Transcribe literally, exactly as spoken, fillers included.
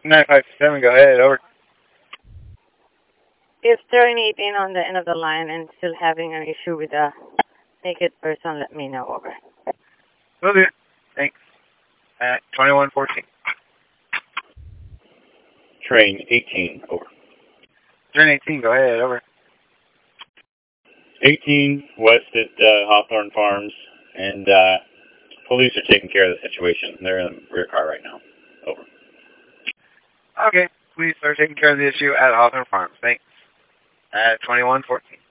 nine five seven, go ahead, over. If train eighteen on the end of the line and still having an issue with a naked person, let me know, over. Will do. Thanks. At twenty-one fourteen. Train eighteen, over. Train eighteen, go ahead, over. eighteen, west at uh, Hawthorne Farms, and uh, police are taking care of the situation. They're in the rear car right now. Over. Okay, police are taking care of the issue at Hawthorne Farms. Thanks. At twenty-one fourteen.